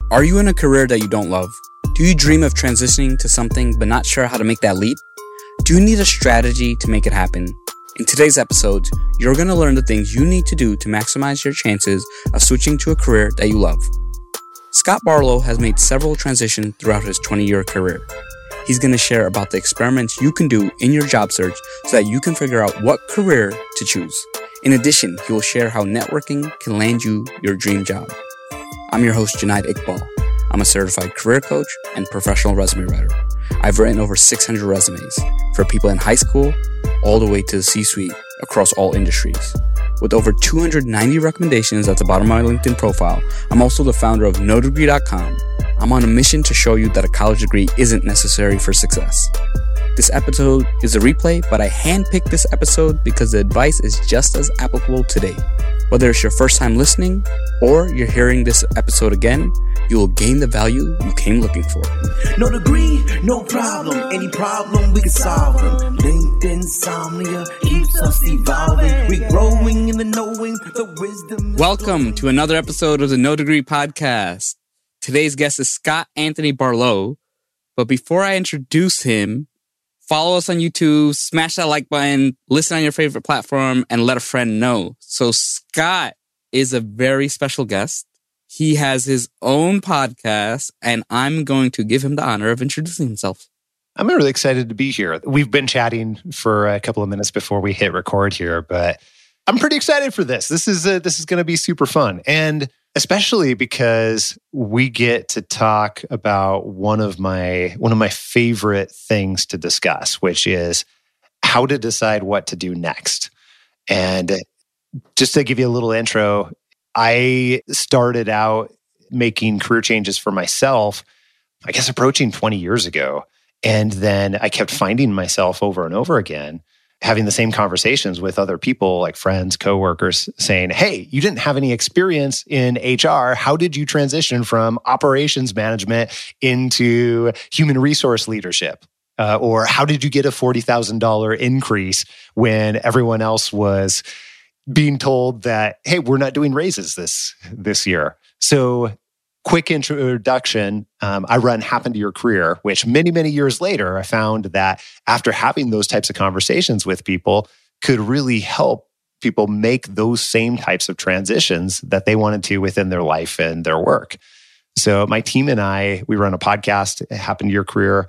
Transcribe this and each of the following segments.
Are you in a career that you don't love? Do you dream of transitioning to something but not sure how to make that leap? Do you need a strategy to make it happen? In today's episode, you're going to learn the things you need to do to maximize your chances of switching to a career that you love. Scott Barlow has made several transitions throughout his 20-year career. He's going to share about the experiments you can do in your job search so that you can figure out what career to choose. In addition, he will share how networking can land you your dream job. I'm your host, Junaid Iqbal. I'm a certified career coach and professional resume writer. I've written over 600 resumes for people in high school all the way to the C-suite across all industries. With over 290 recommendations at the bottom of my LinkedIn profile, I'm also the founder of NoDegree.com. I'm on a mission to show you that a college degree isn't necessary for success. This episode is a replay, but I handpicked this episode because the advice is just as applicable today. Whether it's your first time listening or you're hearing this episode again, you will gain the value you came looking for. No degree, no problem. Any problem, we can solve them. LinkedIn insomnia keeps us evolving. We're growing in the knowing, the wisdom. Welcome to another episode of the No Degree Podcast. Today's guest is Scott Anthony Barlow. But before I introduce him, follow us on YouTube, smash that like button, listen on your favorite platform, and let a friend know. So Scott is a very special guest. He has his own podcast, and I'm going to give him the honor of introducing himself. I'm really excited to be here. We've been chatting for a couple of minutes before we hit record here, but I'm pretty excited for this. This is going to be super fun, and especially because we get to talk about one of my favorite things to discuss, which is how to decide what to do next. And just to give you a little intro, I started out making career changes for myself, I guess approaching 20 years ago. And then I kept finding myself over and over again having the same conversations with other people, like friends, coworkers, saying, hey, you didn't have any experience in HR. How did you transition from operations management into human resource leadership? Or how did you get a $40,000 increase when everyone else was being told that, hey, we're not doing raises this year? So quick introduction, I run Happen to Your Career, which many, many years later, I found that after having those types of conversations with people could really help people make those same types of transitions that they wanted to within their life and their work. So my team and I, we run a podcast, Happen to Your Career.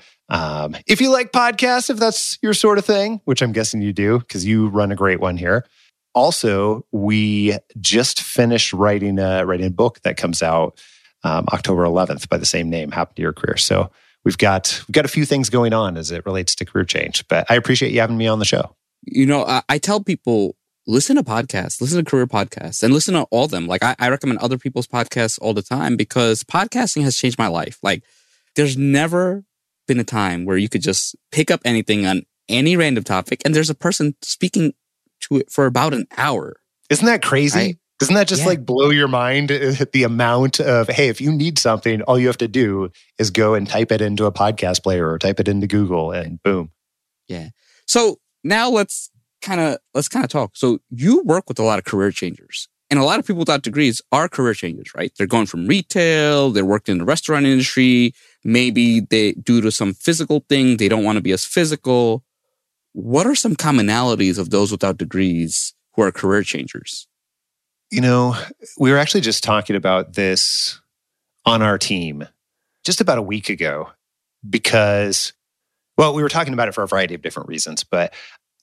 If you like podcasts, if that's your sort of thing, which I'm guessing you do, because you run a great one here. Also, we just finished writing a book that comes out October 11th by the same name, Happen to Your Career. So we've got a few things going on as it relates to career change. But I appreciate you having me on the show. You know, I tell people, listen to podcasts, listen to career podcasts, and listen to all of them. Like I recommend other people's podcasts all the time because podcasting has changed my life. Like there's never been a time where you could just pick up anything on any random topic and there's a person speaking to it for about an hour. Isn't that crazy? Right? Doesn't that just like blow your mind? The amount of, hey, if you need something, all you have to do is go and type it into a podcast player or type it into Google and boom. Yeah. So now let's kind of talk. So you work with a lot of career changers and a lot of people without degrees are career changers, right? They're going from retail, they're working in the restaurant industry. Maybe due to some physical thing, they don't want to be as physical. What are some commonalities of those without degrees who are career changers? You know, we were actually just talking about this on our team just about a week ago because, well, we were talking about it for a variety of different reasons, but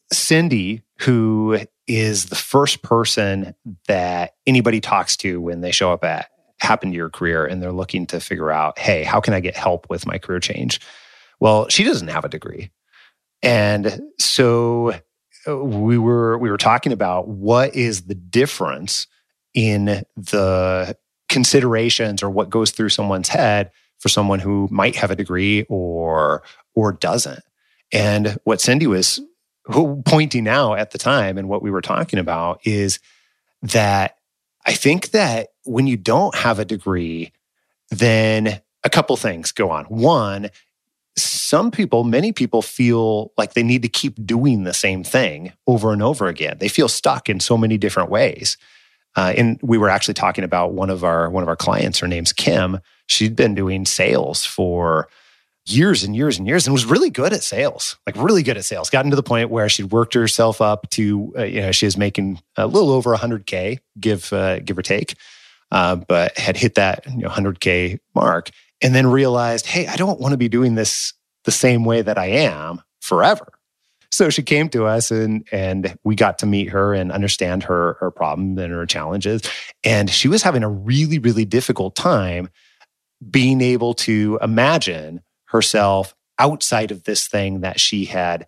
Cindy, who is the first person that anybody talks to when they show up at Happen to Your Career and they're looking to figure out, hey, how can I get help with my career change? Well, she doesn't have a degree. And so we were talking about what is the difference in the considerations or what goes through someone's head for someone who might have a degree or doesn't. And what Cindy was pointing out at the time and what we were talking about is that I think that when you don't have a degree, then a couple things go on. One, many people feel like they need to keep doing the same thing over and over again. They feel stuck in so many different ways. And we were actually talking about one of our clients. Her name's Kim. she'd been doing sales for years and years and years and was really good at sales, like really good at sales. Gotten to the point where she'd worked herself up to, she was making a little over 100K, give or take, but had hit that 100K mark and then realized, hey, I don't want to be doing this the same way that I am forever. So she came to us and we got to meet her and understand her problem and her challenges. And she was having a really, really difficult time being able to imagine herself outside of this thing that she had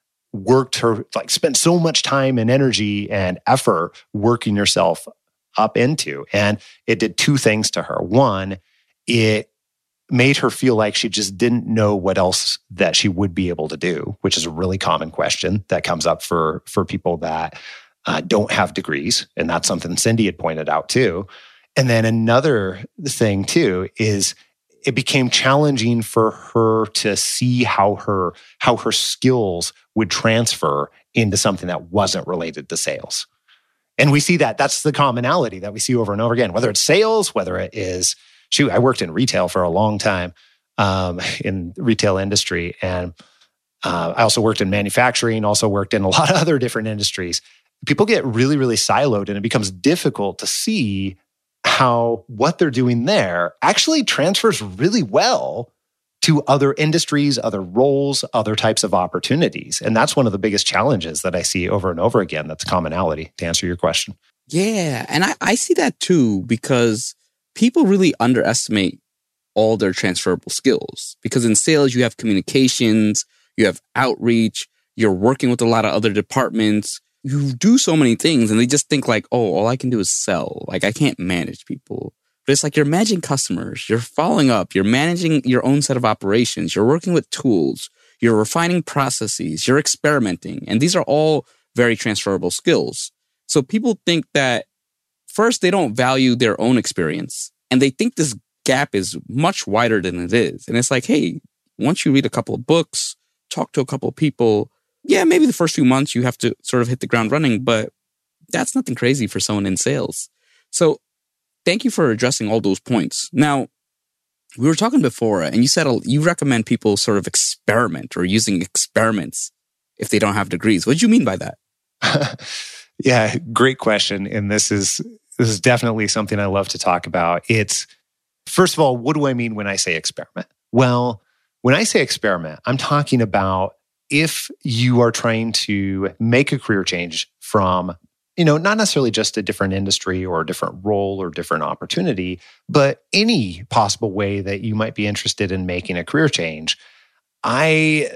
spent so much time and energy and effort working herself up into. And it did two things to her. One, it made her feel like she just didn't know what else that she would be able to do, which is a really common question that comes up for people that don't have degrees. And that's something Cindy had pointed out too. And then another thing too is it became challenging for her to see how her skills would transfer into something that wasn't related to sales. And we see that's the commonality that we see over and over again, whether it's sales, whether it is, I worked in retail for a long time in the retail industry. And I also worked in manufacturing, also worked in a lot of other different industries. People get really, really siloed and it becomes difficult to see how what they're doing there actually transfers really well to other industries, other roles, other types of opportunities. And that's one of the biggest challenges that I see over and over again. That's commonality, to answer your question. Yeah. And I see that too, because people really underestimate all their transferable skills. Because in sales, you have communications, you have outreach, you're working with a lot of other departments. You do so many things and they just think like, oh, all I can do is sell. Like I can't manage people. But it's like you're managing customers, you're following up, you're managing your own set of operations, you're working with tools, you're refining processes, you're experimenting. And these are all very transferable skills. So people think that first, they don't value their own experience. And they think this gap is much wider than it is. And it's like, hey, once you read a couple of books, talk to a couple of people, yeah, maybe the first few months you have to sort of hit the ground running, but that's nothing crazy for someone in sales. So thank you for addressing all those points. Now, we were talking before, and you said you recommend people sort of experiment or using experiments if they don't have degrees. What do you mean by that? Yeah, great question. And this is definitely something I love to talk about. It's, first of all, what do I mean when I say experiment? Well, when I say experiment, I'm talking about if you are trying to make a career change from, not necessarily just a different industry or a different role or different opportunity, but any possible way that you might be interested in making a career change, I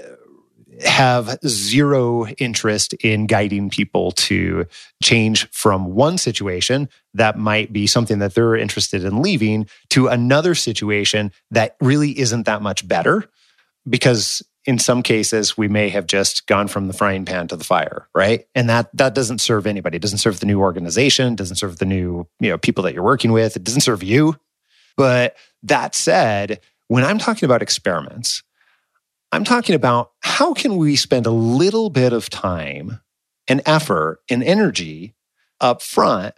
have zero interest in guiding people to change from one situation that might be something that they're interested in leaving to another situation that really isn't that much better. Because in some cases, we may have just gone from the frying pan to the fire, right? And that doesn't serve anybody. It doesn't serve the new organization, doesn't serve the new people that you're working with. It doesn't serve you. But that said, when I'm talking about experiments, I'm talking about how can we spend a little bit of time and effort and energy up front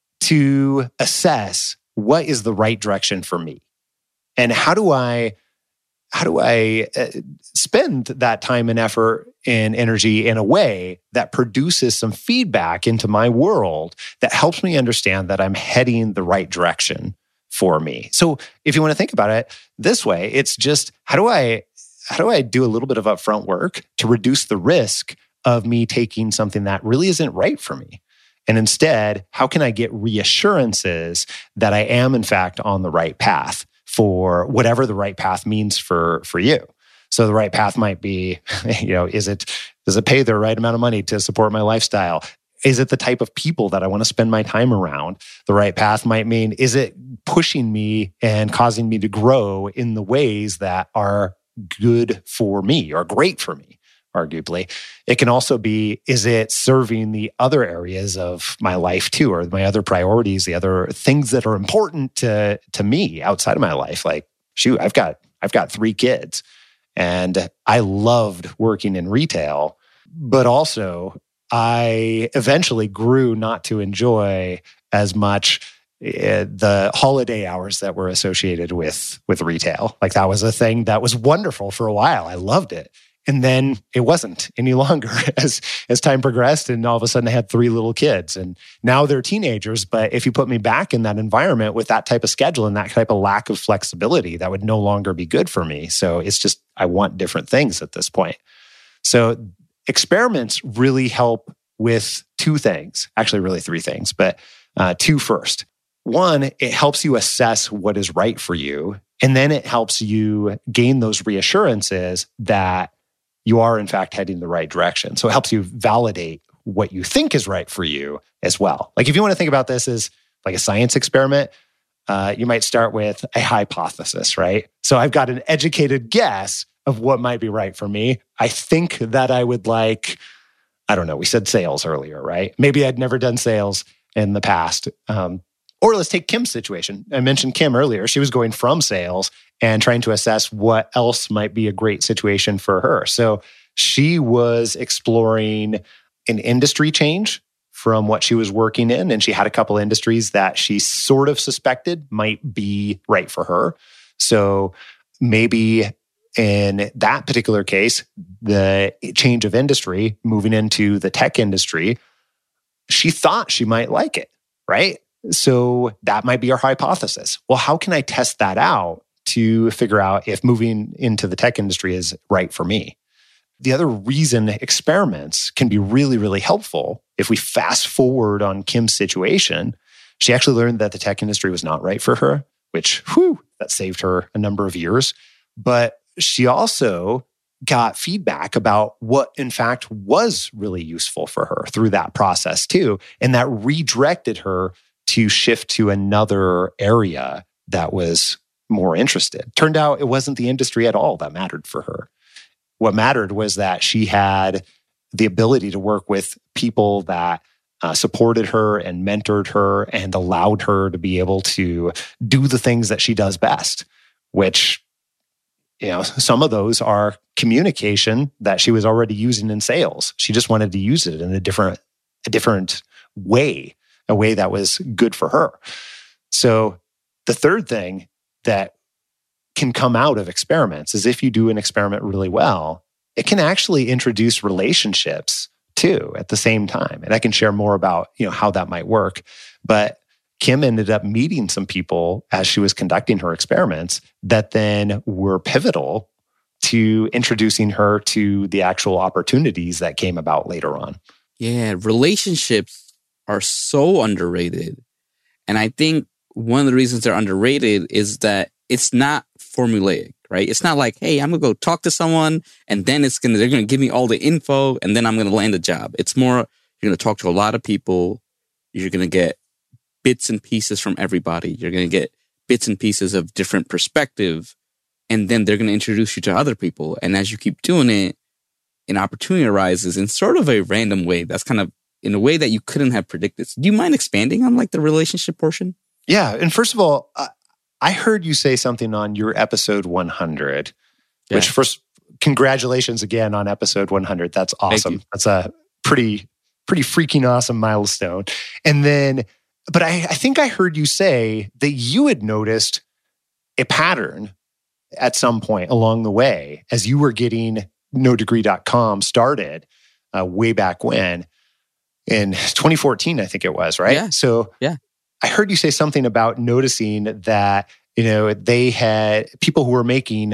to assess what is the right direction for me? And how do I spend that time and effort and energy in a way that produces some feedback into my world that helps me understand that I'm heading the right direction for me? So if you want to think about it this way, it's just how do I do a little bit of upfront work to reduce the risk of me taking something that really isn't right for me? And instead, how can I get reassurances that I am in fact on the right path for whatever the right path means for you? So the right path might be, does it pay the right amount of money to support my lifestyle? Is it the type of people that I want to spend my time around? The right path might mean, is it pushing me and causing me to grow in the ways that are good for me or great for me, arguably? It can also be, is it serving the other areas of my life too, or my other priorities, the other things that are important to me outside of my life? Like, shoot, I've got 3 kids and I loved working in retail, but also I eventually grew not to enjoy as much the holiday hours that were associated with retail. Like that was a thing that was wonderful for a while. I loved it. And then it wasn't any longer as time progressed. And all of a sudden I had 3 little kids and now they're teenagers. But if you put me back in that environment with that type of schedule and that type of lack of flexibility, that would no longer be good for me. So it's just, I want different things at this point. So experiments really help with 2 things, actually really 3 things, but 2 first. 1, it helps you assess what is right for you. And then it helps you gain those reassurances that you are in fact heading the right direction. So it helps you validate what you think is right for you as well. Like if you want to think about this as like a science experiment, you might start with a hypothesis, right? So I've got an educated guess of what might be right for me. I think that I would like, I don't know, we said sales earlier, right? Maybe I'd never done sales in the past. Or let's take Kim's situation. I mentioned Kim earlier. She was going from sales and trying to assess what else might be a great situation for her. So she was exploring an industry change from what she was working in. And she had a couple industries that she sort of suspected might be right for her. So maybe in that particular case, the change of industry, moving into the tech industry, she thought she might like it, right? So that might be our hypothesis. Well, how can I test that out to figure out if moving into the tech industry is right for me? The other reason experiments can be really, really helpful, if we fast forward on Kim's situation, she actually learned that the tech industry was not right for her, which, that saved her a number of years. But she also got feedback about what, in fact, was really useful for her through that process too. And that redirected her to shift to another area that was more interested. Turned out it wasn't the industry at all that mattered for her. What mattered was that she had the ability to work with people that supported her and mentored her and allowed her to be able to do the things that she does best, which, some of those are communication that she was already using in sales. She just wanted to use it in a different way, a way that was good for her. So the third thing that can come out of experiments is if you do an experiment really well, it can actually introduce relationships too at the same time. And I can share more about, how that might work. But Kim ended up meeting some people as she was conducting her experiments that then were pivotal to introducing her to the actual opportunities that came about later on. Yeah, relationships are so underrated. And I think one of the reasons they're underrated is that it's not formulaic, right? It's not like, hey, I'm going to go talk to someone and then they're going to give me all the info and then I'm going to land a job. It's more, you're going to talk to a lot of people. You're going to get bits and pieces from everybody. You're going to get bits and pieces of different perspective. And then they're going to introduce you to other people. And as you keep doing it, an opportunity arises in sort of a random way. That's kind of in a way that you couldn't have predicted. Do you mind expanding on like the relationship portion? Yeah. And first of all, I heard you say something on your episode 100, which first, congratulations again on episode 100. That's awesome. That's a pretty freaking awesome milestone. And then, but I think I heard you say that you had noticed a pattern at some point along the way as you were getting NoDegree.com started way back when, in 2014, I think it was, right? Yeah. So I heard you say something about noticing that, they had people who were making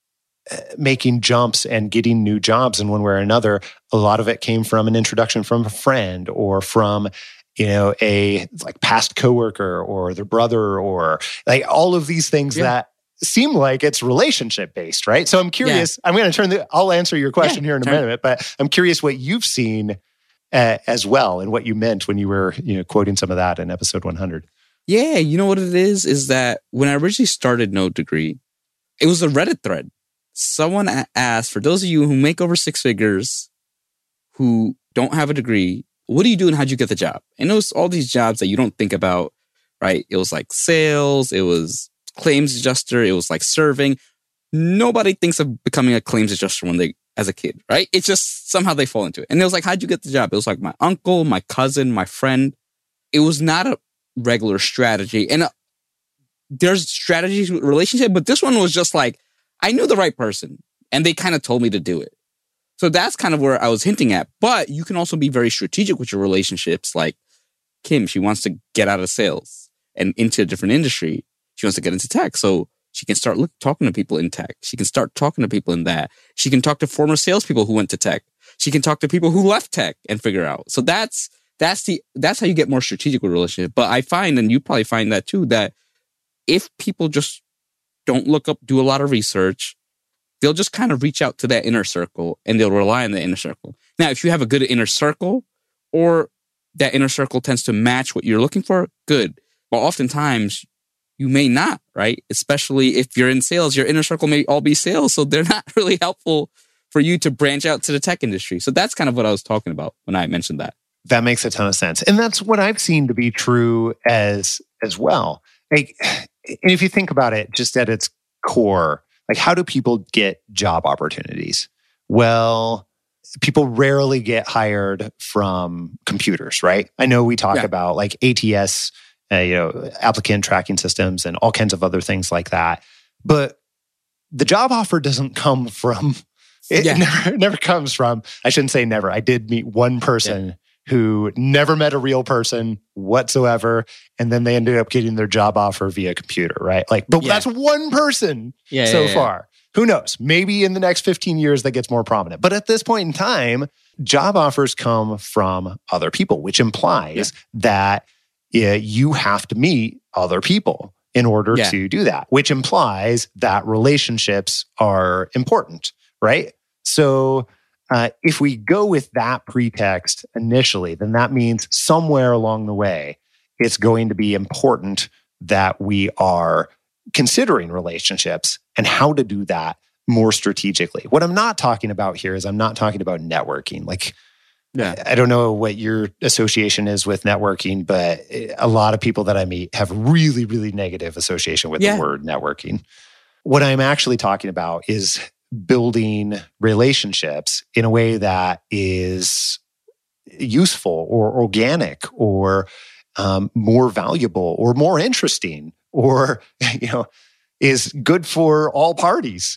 jumps and getting new jobs in one way or another. A lot of it came from an introduction from a friend or from, a like past coworker or their brother or like all of these things that seem like it's relationship based, right? So I'm curious, I'm going to I'll answer your question here in a minute, but I'm curious what you've seen as well and what you meant when you were, quoting some of that in episode 100. Yeah, you know what it is that when I originally started No Degree, it was a Reddit thread. Someone asked, for those of you who make over 6 figures, who don't have a degree, what do you do and how'd you get the job? And it was all these jobs that you don't think about, right? It was like sales, it was claims adjuster, it was like serving. Nobody thinks of becoming a claims adjuster as a kid, right? It's just somehow they fall into it. And it was like, how'd you get the job? It was like my uncle, my cousin, my friend. It was not regular strategy. And there's strategies with relationship, but this one was just like, I knew the right person and they kind of told me to do it. So that's kind of where I was hinting at. But you can also be very strategic with your relationships. Like Kim, she wants to get out of sales and into a different industry. She wants to get into tech. So she can start talking to people in tech. She can start talking to people in that. She can talk to former salespeople who went to tech. She can talk to people who left tech and figure out. So that's how you get more strategic with relationships. But I find, and you probably find that too, that if people just don't look up, do a lot of research, they'll just kind of reach out to that inner circle and they'll rely on the inner circle. Now, if you have a good inner circle or that inner circle tends to match what you're looking for, good. But oftentimes you may not, right? Especially if you're in sales, your inner circle may all be sales. So they're not really helpful for you to branch out to the tech industry. So that's kind of what I was talking about when I mentioned that. That makes a ton of sense. And that's what I've seen to be true as well. Like, and if you think about it just at its core, like how do people get job opportunities? Well, people rarely get hired from computers, right? I know we talk about like ATS, applicant tracking systems and all kinds of other things like that. But the job offer doesn't come from, never comes from, I shouldn't say never. I did meet one person who never met a real person whatsoever. And then they ended up getting their job offer via computer, right? Like, but that's one person so far. Who knows? Maybe in the next 15 years that gets more prominent. But at this point in time, job offers come from other people, which implies that you have to meet other people in order to do that, which implies that relationships are important, right? So if we go with that pretext initially, then that means somewhere along the way, it's going to be important that we are considering relationships and how to do that more strategically. What I'm not talking about here is I'm not talking about networking. Like, I don't know what your association is with networking, but a lot of people that I meet have really, really negative association with the word networking. What I'm actually talking about is building relationships in a way that is useful or organic or more valuable or more interesting or, is good for all parties.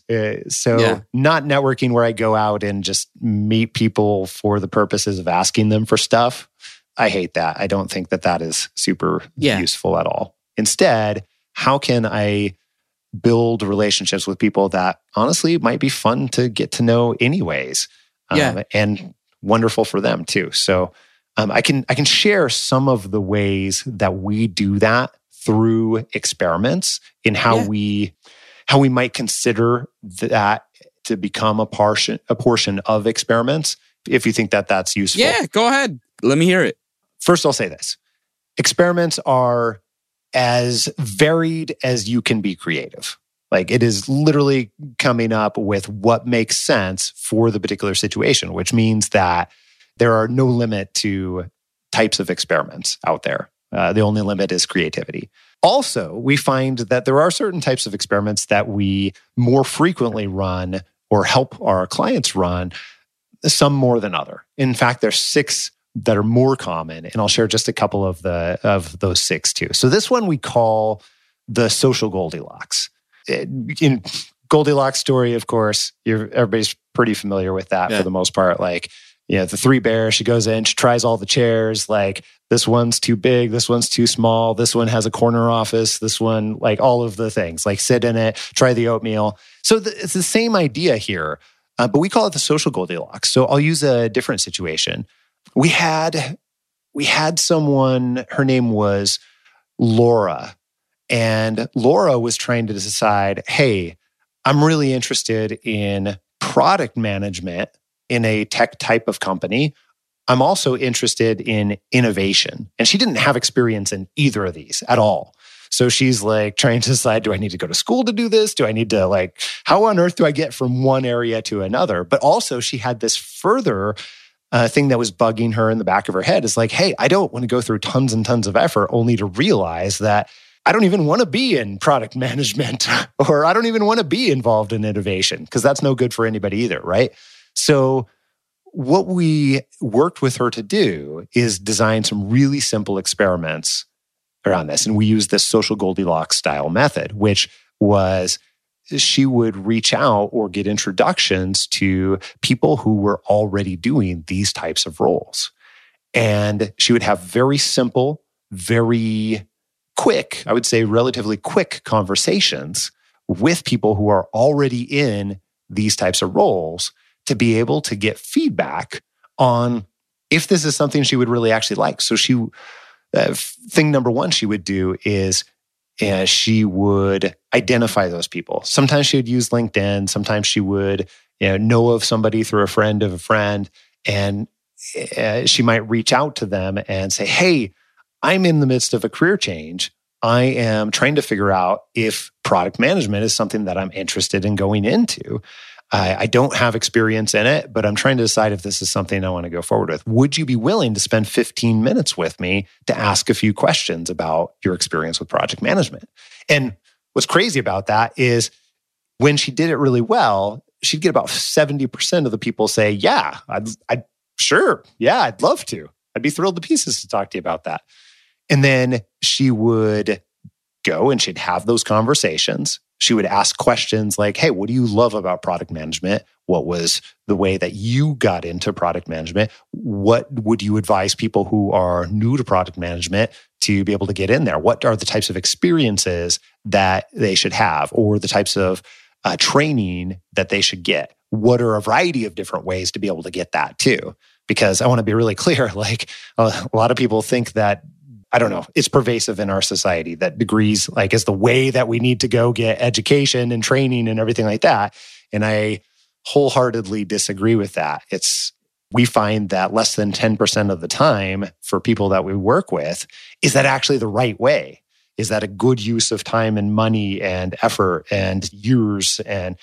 Not networking where I go out and just meet people for the purposes of asking them for stuff. I hate that. I don't think that is super useful at all. Instead, how can I build relationships with people that honestly might be fun to get to know anyways, and wonderful for them too. So I can share some of the ways that we do that through experiments in how we might consider that to become a portion of experiments. If you think that that's useful, go ahead. Let me hear it. First, I'll say this: experiments are as varied as you can be creative. Like it is literally coming up with what makes sense for the particular situation, which means that there are no limit to types of experiments out there. The only limit is creativity. Also, we find that there are certain types of experiments that we more frequently run or help our clients run, some more than other. In fact, there's 6 that are more common, and I'll share just a couple of those 6 too. So this one we call the social Goldilocks. In Goldilocks story, of course, everybody's pretty familiar with that for the most part. Like, the 3 bears, she goes in, she tries all the chairs. Like, this one's too big, this one's too small, this one has a corner office, this one, like all of the things, like sit in it, try the oatmeal. So it's the same idea here, but we call it the social Goldilocks. So I'll use a different situation. We had someone, her name was Laura, and Laura was trying to decide, hey, I'm really interested in product management in a tech type of company. I'm also interested in innovation. And she didn't have experience in either of these at all. So she's like trying to decide, do I need to go to school to do this? Do I need to how on earth do I get from one area to another? But also she had this further thing that was bugging her in the back of her head is like, hey, I don't want to go through tons and tons of effort only to realize that I don't even want to be in product management or I don't even want to be involved in innovation because that's no good for anybody either, right? So what we worked with her to do is design some really simple experiments around this. And we use this social Goldilocks style method, which was she would reach out or get introductions to people who were already doing these types of roles. And she would have very simple, very quick, I would say relatively quick conversations with people who are already in these types of roles to be able to get feedback on if this is something she would really actually like. So thing number one she would do is she would identify those people. Sometimes she would use LinkedIn. Sometimes she would know of somebody through a friend of a friend, and she might reach out to them and say, hey, I'm in the midst of a career change. I am trying to figure out if product management is something that I'm interested in going into. I don't have experience in it, but I'm trying to decide if this is something I want to go forward with. Would you be willing to spend 15 minutes with me to ask a few questions about your experience with project management? And what's crazy about that is when she did it really well, she'd get about 70% of the people say, yeah, I'd love to. I'd be thrilled to pieces to talk to you about that. And then she would go and she'd have those conversations. She would ask questions like, hey, what do you love about product management? What was the way that you got into product management? What would you advise people who are new to product management to be able to get in there? What are the types of experiences that they should have, or the types of training that they should get? What are a variety of different ways to be able to get that too? Because I want to be really clear, like a lot of people think that, I don't know, it's pervasive in our society that degrees is the way that we need to go get education and training and everything like that. And I wholeheartedly disagree with that. We find that less than 10% of the time for people that we work with, is that actually the right way? Is that a good use of time and money and effort and years? And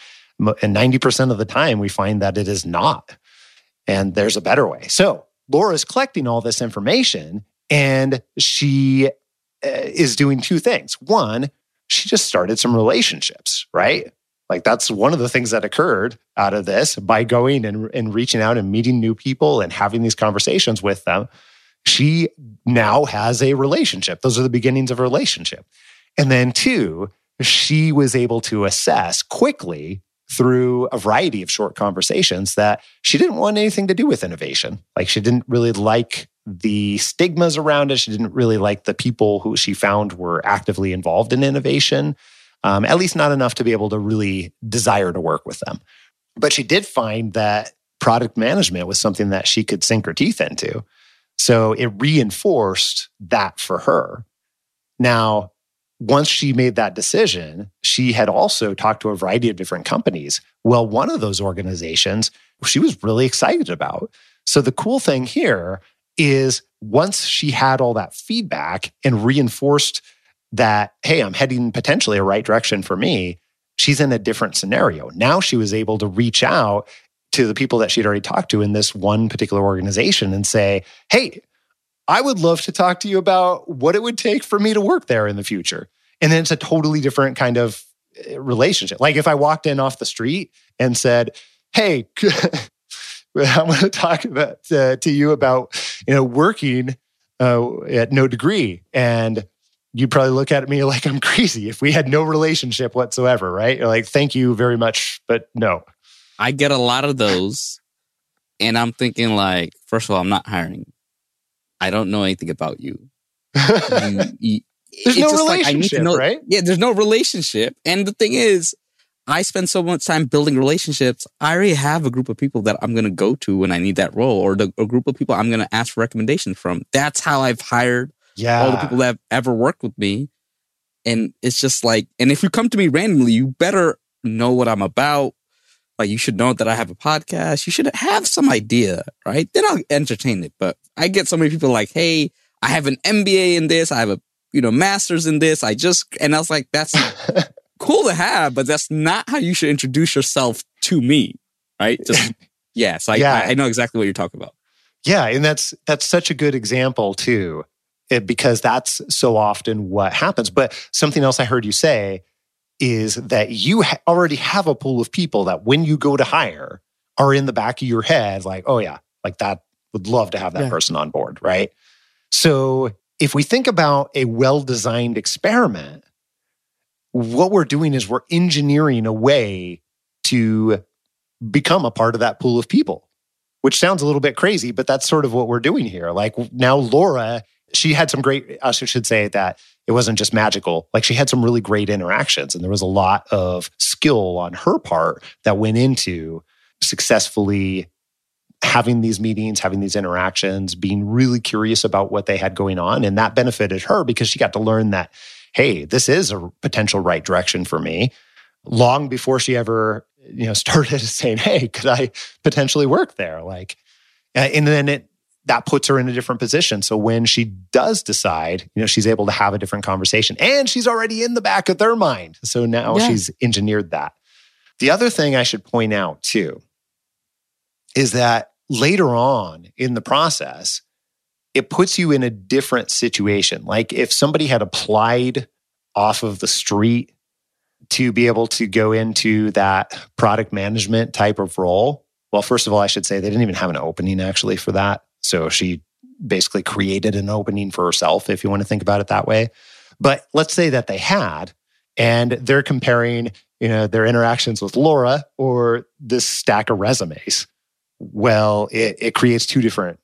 90% of the time we find that it is not. And there's a better way. So Laura's collecting all this information, and she is doing two things. One, she just started some relationships, right? Like that's one of the things that occurred out of this by going and reaching out and meeting new people and having these conversations with them. She now has a relationship. Those are the beginnings of a relationship. And then two, she was able to assess quickly through a variety of short conversations that she didn't want anything to do with innovation. Like she didn't really like the stigmas around it. She didn't really like the people who she found were actively involved in innovation, at least not enough to be able to really desire to work with them. But she did find that product management was something that she could sink her teeth into. So it reinforced that for her. Now, once she made that decision, she had also talked to a variety of different companies. Well, one of those organizations she was really excited about. So the cool thing here is once she had all that feedback and reinforced that, hey, I'm heading potentially a right direction for me, she's in a different scenario. Now she was able to reach out to the people that she'd already talked to in this one particular organization and say, hey, I would love to talk to you about what it would take for me to work there in the future. And then it's a totally different kind of relationship. Like if I walked in off the street and said, hey, I'm going to talk about, to you about working at no degree. And you'd probably look at me like I'm crazy if we had no relationship whatsoever, right? You're like, thank you very much, but no. I get a lot of those. And I'm thinking like, first of all, I'm not hiring. I don't know anything about you. There's no relationship, right? Yeah, there's no relationship. And the thing is, I spend so much time building relationships. I already have a group of people that I'm going to go to when I need that role, or a group of people I'm going to ask for recommendations from. That's how I've hired all the people that have ever worked with me. And it's just like, and if you come to me randomly, you better know what I'm about. Like, you should know that I have a podcast. You should have some idea, right? Then I'll entertain it. But I get so many people like, hey, I have an MBA in this. I have a master's in this. And I was like, that's cool to have, but that's not how you should introduce yourself to me, right? So I know exactly what you're talking about. Yeah, and that's such a good example too, because that's so often what happens. But something else I heard you say is that you already have a pool of people that when you go to hire are in the back of your head like, oh yeah, like that, would love to have that person on board, right? So if we think about a well-designed experiment, what we're doing is we're engineering a way to become a part of that pool of people, which sounds a little bit crazy, but that's sort of what we're doing here. Like now Laura, she had some great, I should say that it wasn't just magical. Like she had some really great interactions, and there was a lot of skill on her part that went into successfully having these meetings, having these interactions, being really curious about what they had going on. And that benefited her because she got to learn that, hey, this is a potential right direction for me, long before she ever, started saying, hey, could I potentially work there? Like, and then that puts her in a different position. So when she does decide, she's able to have a different conversation, and she's already in the back of their mind. So now she's engineered that. The other thing I should point out too is that later on in the process, it puts you in a different situation. Like if somebody had applied off of the street to be able to go into that product management type of role, well, first of all, I should say they didn't even have an opening actually for that. So she basically created an opening for herself, if you want to think about it that way. But let's say that they had, and they're comparing, their interactions with Laura or this stack of resumes. Well, it creates two different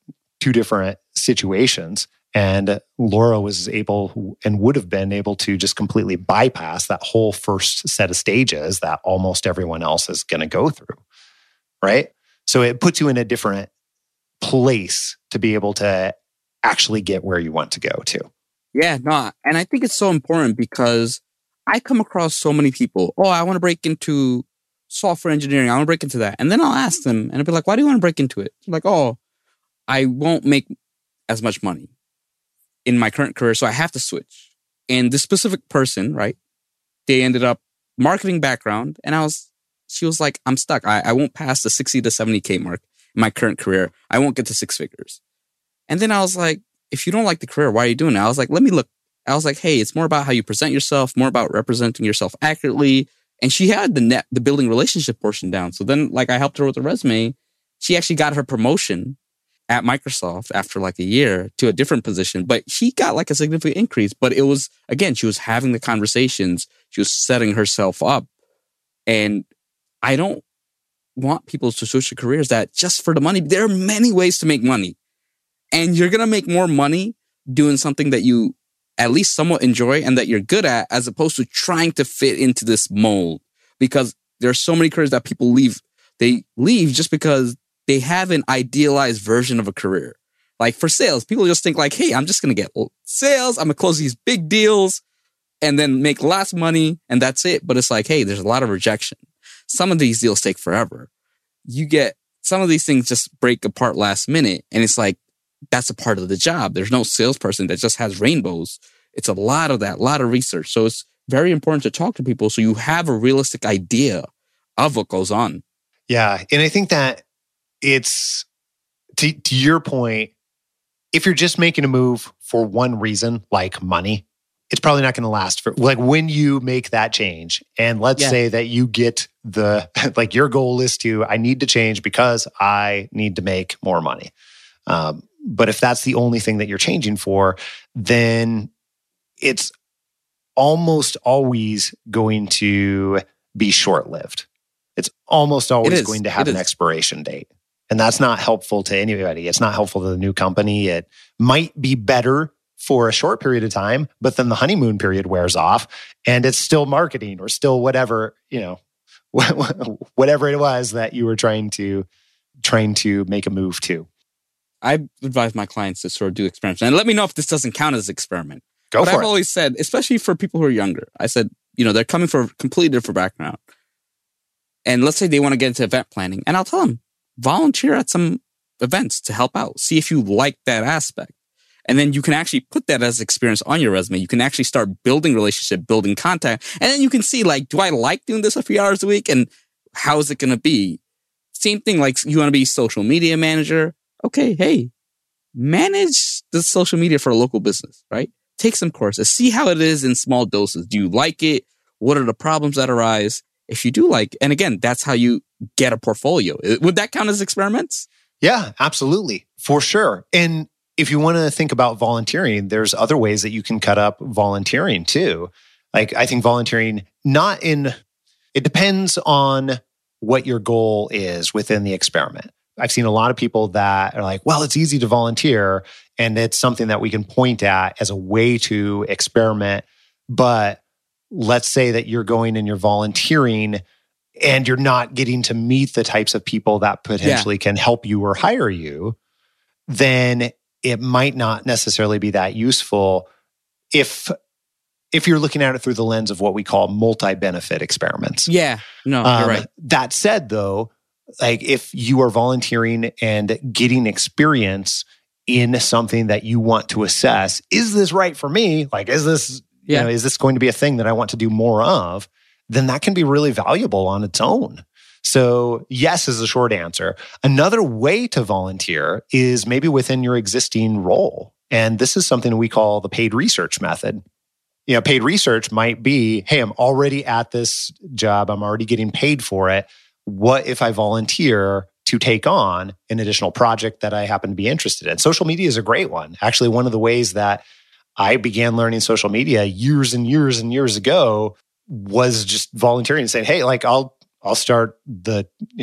situations. And Laura was able and would have been able to just completely bypass that whole first set of stages that almost everyone else is going to go through, right? So it puts you in a different place to be able to actually get where you want to go to. Yeah, no, and I think it's so important because I come across so many people, I want to break into software engineering. I want to break into that. And then I'll ask them and I'll be like, why do you want to break into it? They're like, I won't make as much money in my current career, so I have to switch. And this specific person, right, they ended up marketing background. And she was like, I'm stuck. I won't pass the 60 to 70K mark in my current career. I won't get to six figures. And then I was like, if you don't like the career, why are you doing it? I was like, let me look. I was like, hey, it's more about how you present yourself, more about representing yourself accurately. And she had the building relationship portion down. So then I helped her with the resume. She actually got her promotion at Microsoft after a year to a different position, but she got a significant increase. But it was, again, she was having the conversations. She was setting herself up. And I don't want people to switch to careers that just for the money. There are many ways to make money. And you're going to make more money doing something that you at least somewhat enjoy and that you're good at, as opposed to trying to fit into this mold. Because there are so many careers that people leave. They leave just because they have an idealized version of a career. Like for sales, people just think hey, I'm just going to get sales. I'm going to close these big deals and then make lots of money. And that's it. But it's hey, there's a lot of rejection. Some of these deals take forever. Some of these things just break apart last minute. And it's that's a part of the job. There's no salesperson that just has rainbows. It's a lot of that, a lot of research. So it's very important to talk to people so you have a realistic idea of what goes on. Yeah. And I think that it's, to your point, if you're just making a move for one reason, like money, it's probably not going to last for, when you make that change. And let's say that you get your goal is I need to change because I need to make more money. But if that's the only thing that you're changing for, then it's almost always going to be short-lived. It's almost always going to have an expiration date. And that's not helpful to anybody. It's not helpful to the new company. It might be better for a short period of time, but then the honeymoon period wears off and it's still marketing or still whatever, whatever it was that you were trying to make a move to. I advise my clients to sort of do experiments. And let me know if this doesn't count as an experiment. But I've always said, especially for people who are younger, I said, they're coming from a completely different background. And let's say they want to get into event planning. And I'll tell them, volunteer at some events to help out. See if you like that aspect. And then you can actually put that as experience on your resume. You can actually start building relationship, building contact. And then you can see, do I like doing this a few hours a week? And how is it going to be? Same thing, you want to be social media manager. Okay, hey, manage the social media for a local business, right? Take some courses. See how it is in small doses. Do you like it? What are the problems that arise? If you do and again, that's how you get a portfolio. Would that count as experiments? Yeah, absolutely. For sure. And if you want to think about volunteering, there's other ways that you can cut up volunteering too. Like I think volunteering, it depends on what your goal is within the experiment. I've seen a lot of people that are like, well, it's easy to volunteer and it's something that we can point at as a way to experiment. But let's say that you're going and you're volunteering and you're not getting to meet the types of people that potentially can help you or hire you, then it might not necessarily be that useful if you're looking at it through the lens of what we call multi-benefit experiments. Yeah, no, you're right. That said, though, like if you are volunteering and getting experience in something that you want to assess, is this right for me? Like, is this is this going to be a thing that I want to do more of? Then that can be really valuable on its own. So yes is the short answer. Another way to volunteer is maybe within your existing role. And this is something we call the paid research method. Paid research might be, hey, I'm already at this job. I'm already getting paid for it. What if I volunteer to take on an additional project that I happen to be interested in? Social media is a great one. Actually, one of the ways that I began learning social media years and years and years ago was just volunteering and saying, hey, like I'll start the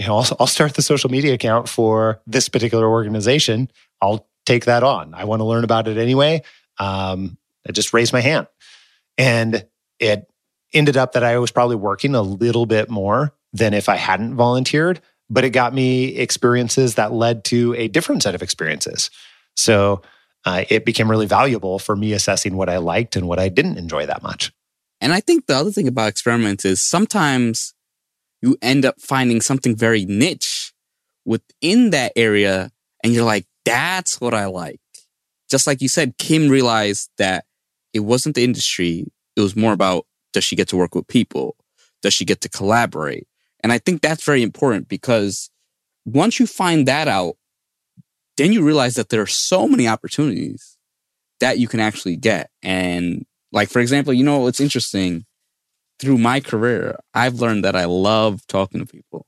social media account for this particular organization. I'll take that on. I want to learn about it anyway. I just raised my hand. And it ended up that I was probably working a little bit more than if I hadn't volunteered, but it got me experiences that led to a different set of experiences. So it became really valuable for me assessing what I liked and what I didn't enjoy that much. And I think the other thing about experiments is sometimes you end up finding something very niche within that area, and you're like, that's what I like. Just like you said, Kim realized that it wasn't the industry. It was more about, does she get to work with people? Does she get to collaborate? And I think that's very important because once you find that out, then you realize that there are so many opportunities that you can actually get. And like, for example, what's interesting? Through my career, I've learned that I love talking to people.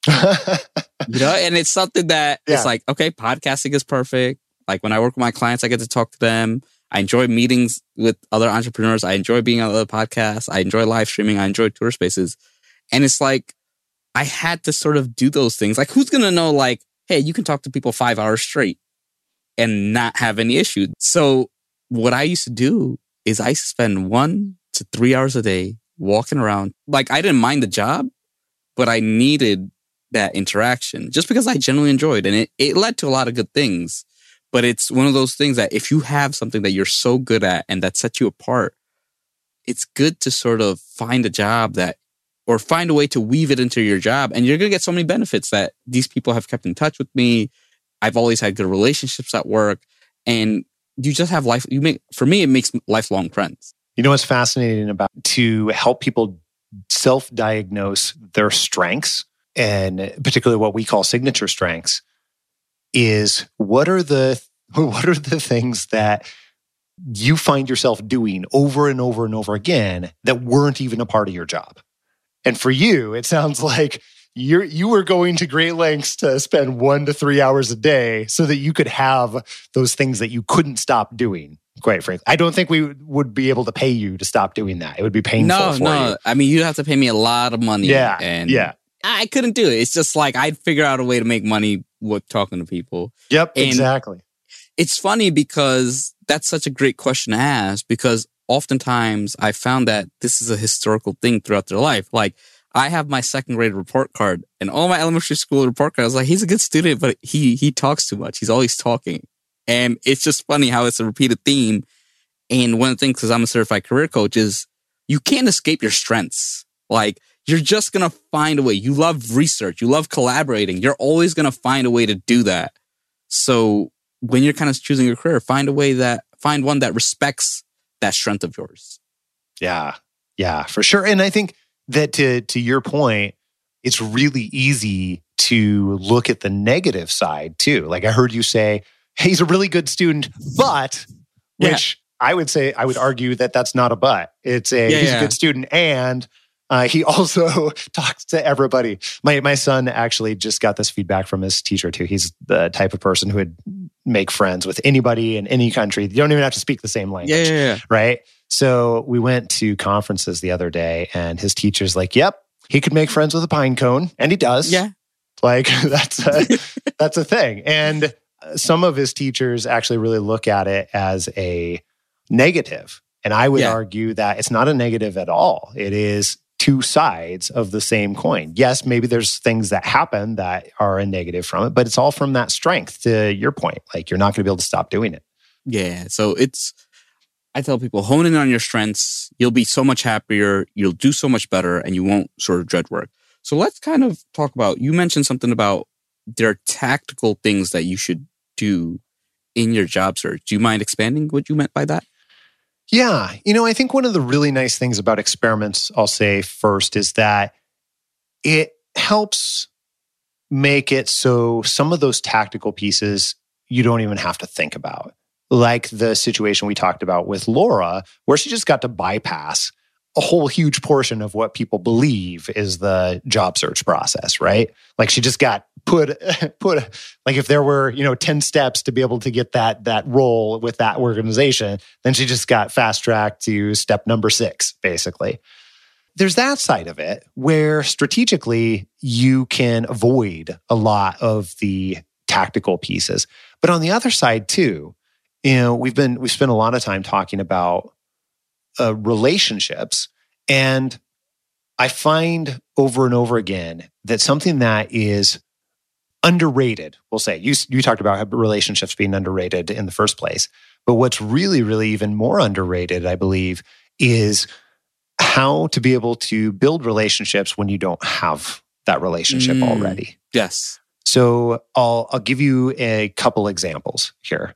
And it's something that it's like, okay, podcasting is perfect. Like when I work with my clients, I get to talk to them. I enjoy meetings with other entrepreneurs. I enjoy being on other podcasts. I enjoy live streaming. I enjoy tour spaces. And it's like, I had to sort of do those things. Like, who's going to know, like, hey, you can talk to people 5 hours straight and not have any issue. So what I used to do is I spend 1 to 3 hours a day walking around. Like, I didn't mind the job, but I needed that interaction just because I genuinely enjoyed it. And it led to a lot of good things. But it's one of those things that if you have something that you're so good at and that sets you apart, it's good to sort of find a job or find a way to weave it into your job. And you're going to get so many benefits that these people have kept in touch with me. I've always had good relationships at work. And you just have for me, it makes lifelong friends. You know what's fascinating about to help people self-diagnose their strengths, and particularly what we call signature strengths, is what are the things that you find yourself doing over and over and over again that weren't even a part of your job? And for you, it sounds like you were going to great lengths to spend 1 to 3 hours a day so that you could have those things that you couldn't stop doing. Quite frankly, I don't think we would be able to pay you to stop doing that. It would be painful for you. I mean, you'd have to pay me a lot of money. Yeah. I couldn't do it. It's just like I'd figure out a way to make money with talking to people. Yep, and exactly. It's funny because that's such a great question to ask, because oftentimes I found that this is a historical thing throughout their life. Like, I have my second grade report card, and all my elementary school report cards, I was like, he's a good student, but he talks too much. He's always talking. And it's just funny how it's a repeated theme. And one of the things, because I'm a certified career coach, is you can't escape your strengths. Like, you're just going to find a way. You love research. You love collaborating. You're always going to find a way to do that. So when you're kind of choosing your career, find one that respects that strength of yours. Yeah, for sure. And I think that to your point, it's really easy to look at the negative side too. Like I heard you say, hey, he's a really good student, but, which I would argue that that's not a but. It's he's a good student and He also talks to everybody. My son actually just got this feedback from his teacher too. He's the type of person who would make friends with anybody in any country. You don't even have to speak the same language, right? So we went to conferences the other day, and his teacher's like, "Yep, he could make friends with a pine cone," and he does. Yeah, like that's a thing. And some of his teachers actually really look at it as a negative, and I would argue that it's not a negative at all. It is two sides of the same coin. Yes, maybe there's things that happen that are a negative from it, but it's all from that strength, to your point. Like, you're not going to be able to stop doing it. Yeah. So I tell people, hone in on your strengths. You'll be so much happier. You'll do so much better, and you won't sort of dread work. So let's kind of talk about, you mentioned something about there are tactical things that you should do in your job search. Do you mind expanding what you meant by that? Yeah. I think one of the really nice things about experiments, I'll say first, is that it helps make it so some of those tactical pieces you don't even have to think about. Like the situation we talked about with Laura, where she just got to bypass a whole huge portion of what people believe is the job search process, right? Like, she just got put like, if there were, 10 steps to be able to get that role with that organization, then she just got fast tracked to step number 6, basically. There's that side of it where strategically you can avoid a lot of the tactical pieces. But on the other side too, we've spent a lot of time talking about relationships, and I find over and over again that something that is underrated, we'll say, you talked about relationships being underrated in the first place, but what's really, really even more underrated, I believe, is how to be able to build relationships when you don't have that relationship already. Yes. So I'll give you a couple examples here.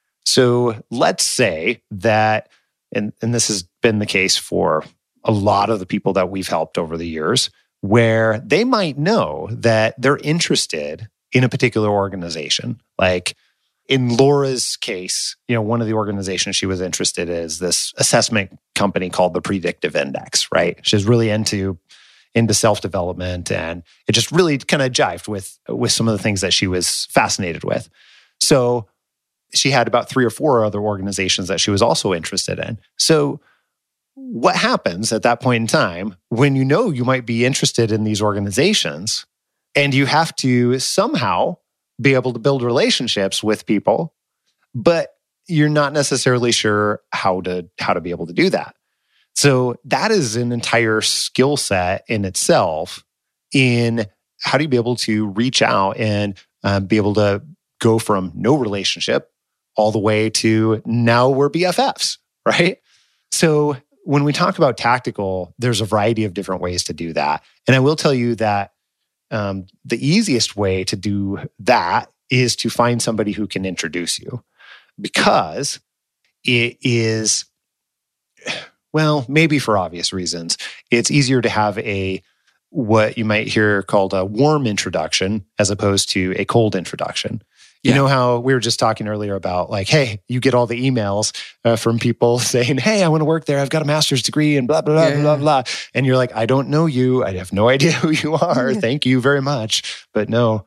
So let's say that, and this has been the case for a lot of the people that we've helped over the years, where they might know that they're interested in a particular organization. Like in Laura's case, one of the organizations she was interested in is this assessment company called the Predictive Index, right? She's really into self-development, and it just really kind of jived with some of the things that she was fascinated with. So she had about 3 or 4 other organizations that she was also interested in. So what happens at that point in time when you might be interested in these organizations, and you have to somehow be able to build relationships with people, but you're not necessarily sure how to be able to do that. So that is an entire skill set in itself in how do you be able to reach out and be able to go from no relationship all the way to now we're BFFs, right? So when we talk about tactical, there's a variety of different ways to do that. And I will tell you that the easiest way to do that is to find somebody who can introduce you, because it is, well, maybe for obvious reasons, it's easier to have what you might hear called a warm introduction as opposed to a cold introduction. You know how we were just talking earlier about, like, hey, you get all the emails from people saying, hey, I want to work there. I've got a master's degree and blah, blah, blah, blah, blah. And you're like, I don't know you. I have no idea who you are. Thank you very much. But no.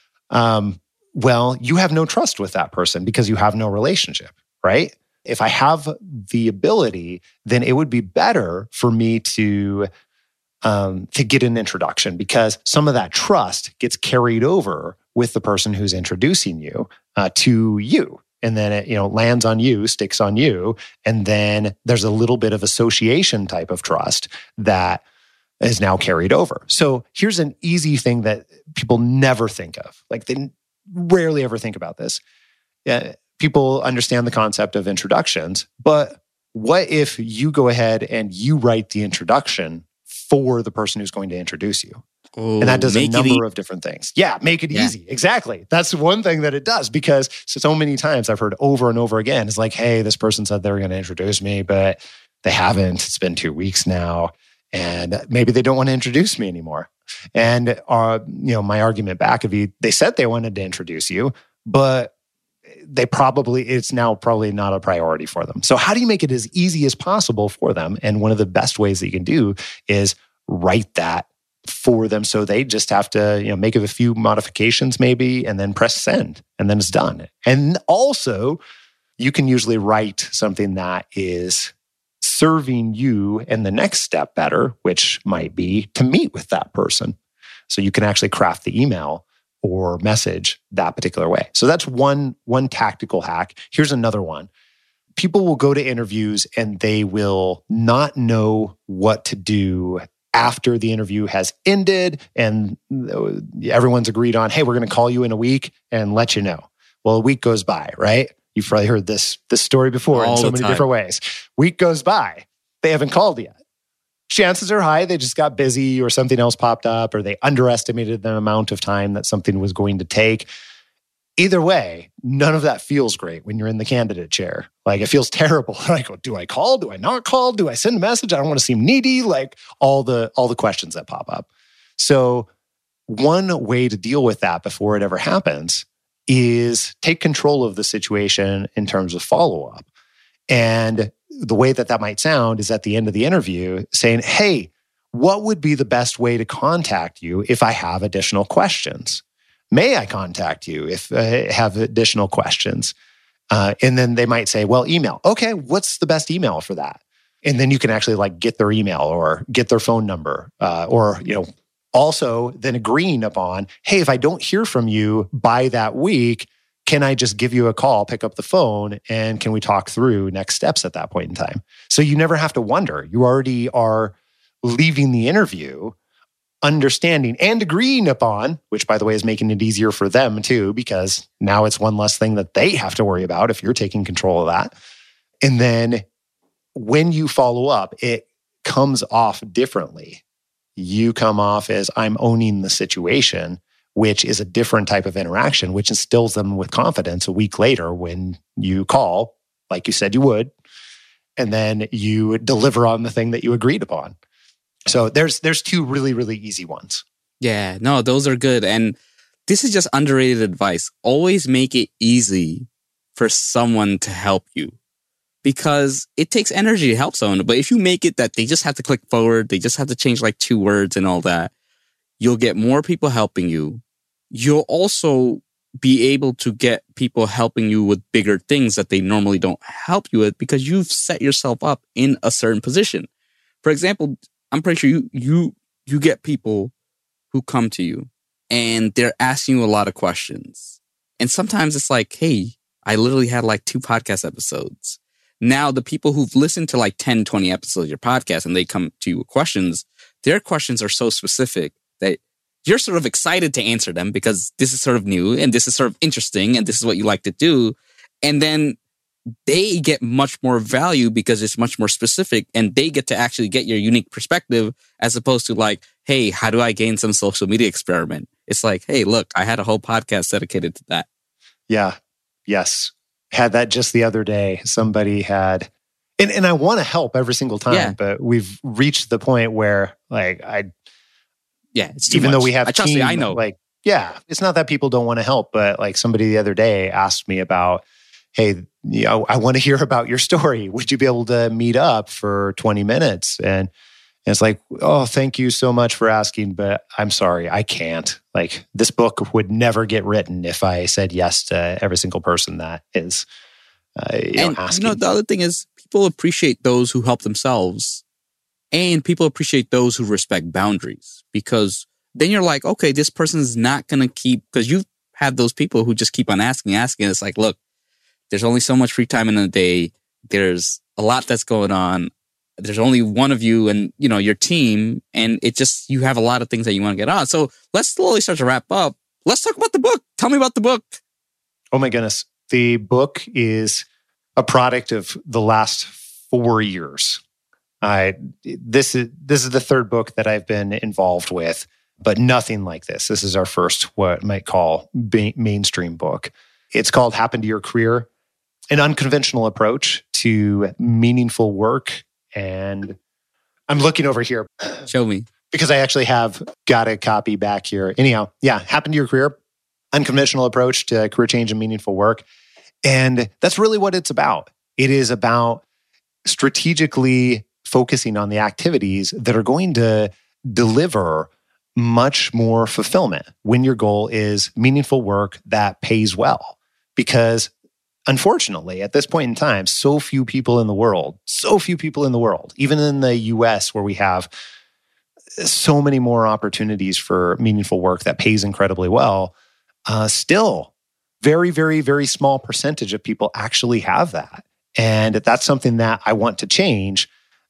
Well, you have no trust with that person because you have no relationship, right? If I have the ability, then it would be better for me to get an introduction, because some of that trust gets carried over with the person who's introducing you to you. And then it lands on you, sticks on you. And then there's a little bit of association type of trust that is now carried over. So here's an easy thing that people never think of. Like, they rarely ever think about this. People understand the concept of introductions, but what if you go ahead and you write the introduction for the person who's going to introduce you? Oh, and that does a number of different things. Yeah, make it easy. Exactly. That's one thing that it does, because so many times I've heard over and over again, it's like, hey, this person said they were going to introduce me, but they haven't. It's been 2 weeks now, and maybe they don't want to introduce me anymore. And my argument back would be, they said they wanted to introduce you, but it's now probably not a priority for them. So how do you make it as easy as possible for them? And one of the best ways that you can do is write that for them. So they just have to, make a few modifications maybe, and then press send, and then it's done. And also, you can usually write something that is serving you in the next step better, which might be to meet with that person. So you can actually craft the email or message that particular way. So that's one tactical hack. Here's another one. People will go to interviews and they will not know what to do after the interview has ended and everyone's agreed on, hey, we're going to call you in a week and let you know. Well, a week goes by, right? You've probably heard this story before in so many different ways. Week goes by. They haven't called yet. Chances are high they just got busy or something else popped up or they underestimated the amount of time that something was going to take. Either way, none of that feels great when you're in the candidate chair. Like, it feels terrible. Like, do I call? Do I not call? Do I send a message? I don't want to seem needy. Like, all the questions that pop up. So one way to deal with that before it ever happens is take control of the situation in terms of follow-up. And the way that might sound is at the end of the interview saying, hey, what would be the best way to contact you if I have additional questions? May I contact you if I have additional questions? And then they might say, well, email. Okay, what's the best email for that? And then you can actually get their email or get their phone number or also then agreeing upon, hey, if I don't hear from you by that week, can I just give you a call, pick up the phone, and can we talk through next steps at that point in time? So you never have to wonder. You already are leaving the interview understanding and agreeing upon, which by the way is making it easier for them too, because now it's one less thing that they have to worry about if you're taking control of that. And then when you follow up, it comes off differently. You come off as I'm owning the situation, which is a different type of interaction, which instills them with confidence a week later when you call, like you said you would, and then you deliver on the thing that you agreed upon. So there's two really, really easy ones. Yeah, no, those are good. And this is just underrated advice. Always make it easy for someone to help you because it takes energy to help someone. But if you make it that they just have to click forward, they just have to change 2 words and all that, you'll get more people helping you. You'll also be able to get people helping you with bigger things that they normally don't help you with because you've set yourself up in a certain position. For example, I'm pretty sure you get people who come to you and they're asking you a lot of questions. And sometimes it's like, hey, I literally had 2 podcast episodes. Now the people who've listened to 10, 20 episodes of your podcast and they come to you with questions, their questions are so specific that you're sort of excited to answer them because this is sort of new and this is sort of interesting and this is what you like to do. And then they get much more value because it's much more specific and they get to actually get your unique perspective as opposed to hey, how do I gain some social media experiment? It's hey, look, I had a whole podcast dedicated to that. Yeah. Yes. Had that just the other day. Somebody had, and I want to help every single time, but we've reached the point where it's too even much. though we have trust me, I know. It's not that people don't want to help, but somebody the other day asked me about, hey, I want to hear about your story. Would you be able to meet up for 20 minutes? And it's oh, thank you so much for asking, but I'm sorry, I can't. This book would never get written if I said yes to every single person that is asking. The other thing is people appreciate those who help themselves and people appreciate those who respect boundaries because then you're okay, this person's not going to keep, because you've had those people who just keep on asking. It's look, there's only so much free time in a day. There's a lot that's going on. There's only one of you and, your team. And it just, you have a lot of things that you want to get on. So let's slowly start to wrap up. Let's talk about the book. Tell me about the book. Oh my goodness. The book is a product of the last 4 years. This is the third book that I've been involved with, but nothing like this. This is our first, what I might call mainstream book. It's called Happen to Your Career, an unconventional approach to meaningful work. And I'm looking over here. Show me. Because I actually have got a copy back here. Anyhow, yeah, Happen to Your Career, unconventional approach to career change and meaningful work. And that's really what it's about. It is about strategically focusing on the activities that are going to deliver much more fulfillment when your goal is meaningful work that pays well. Because unfortunately, at this point in time, so few people in the world, even in the US where we have so many more opportunities for meaningful work that pays incredibly well, still very, very, very small percentage of people actually have that. And that's something that I want to change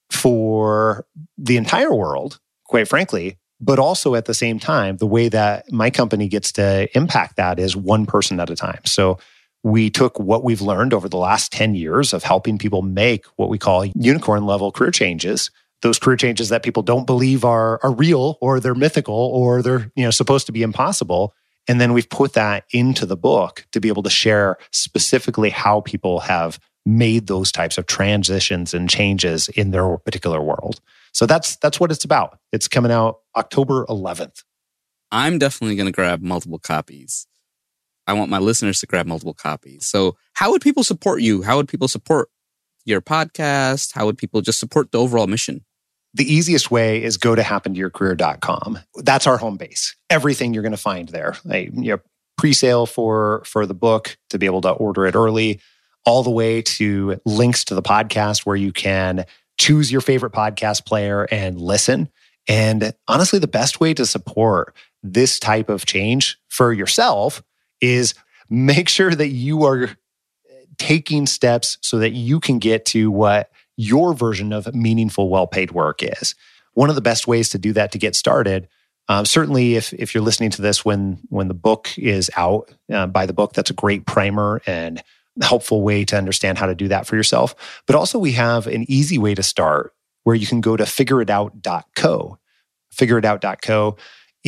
for the entire world, quite frankly. But also at the same time, the way that my company gets to impact that is one person at a time. So we took what we've learned over the last 10 years of helping people make what we call unicorn level career changes, those career changes that people don't believe are real, or they're mythical, or they're supposed to be impossible. And then we've put that into the book to be able to share specifically how people have made those types of transitions and changes in their particular world. So that's what it's about. It's coming out October 11th. I'm definitely going to grab multiple copies. I want my listeners to grab multiple copies. So how would people support you? How would people support your podcast? How would people just support the overall mission? The easiest way is go to happentoyourcareer.com. That's our home base. Everything you're going to find there. Pre-sale for the book to be able to order it early, all the way to links to the podcast where you can choose your favorite podcast player and listen. And honestly, the best way to support this type of change for yourself is make sure that you are taking steps so that you can get to what your version of meaningful, well-paid work is. One of the best ways to do that to get started, certainly if you're listening to this when the book is out, buy the book. That's a great primer and helpful way to understand how to do that for yourself. But also we have an easy way to start where you can go to figureitout.co. Figureitout.co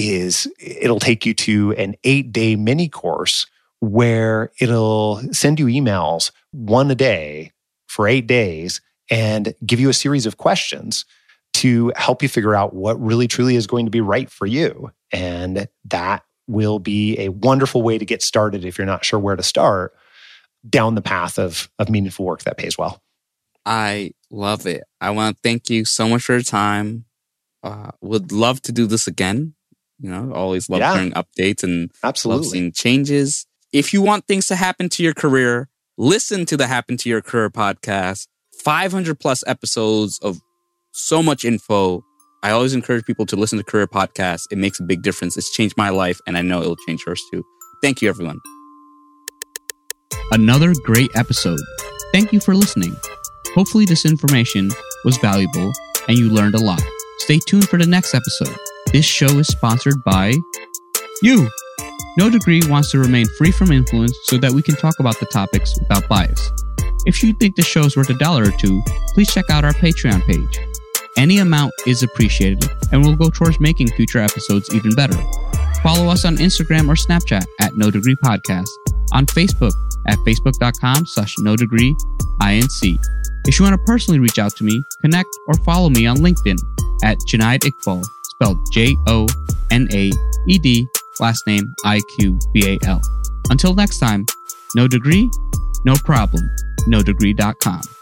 it'll take you to an 8-day mini course where it'll send you emails one a day for 8 days and give you a series of questions to help you figure out what really truly is going to be right for you. And that will be a wonderful way to get started if you're not sure where to start down the path of meaningful work that pays well. I love it. I want to thank you so much for your time. Would love to do this again. Always love hearing updates and absolutely love seeing changes. If you want things to happen to your career, listen to the Happen to Your Career podcast. 500 plus episodes of so much info. I always encourage people to listen to career podcasts. It makes a big difference. It's changed my life, and I know it'll change yours too. Thank you, everyone. Another great episode. Thank you for listening. Hopefully this information was valuable and you learned a lot. Stay tuned for the next episode. This show is sponsored by you. No Degree wants to remain free from influence so that we can talk about the topics without bias. If you think the show is worth $1 or $2, please check out our Patreon page. Any amount is appreciated and will go towards making future episodes even better. Follow us on Instagram or Snapchat at No Degree Podcast, on Facebook at facebook.com/NoDegreeINC. If you want to personally reach out to me, connect or follow me on LinkedIn at Junaid Iqbal, spelled Jonaed, last name Iqbal. Until next time, no degree, no problem. NoDegree.com.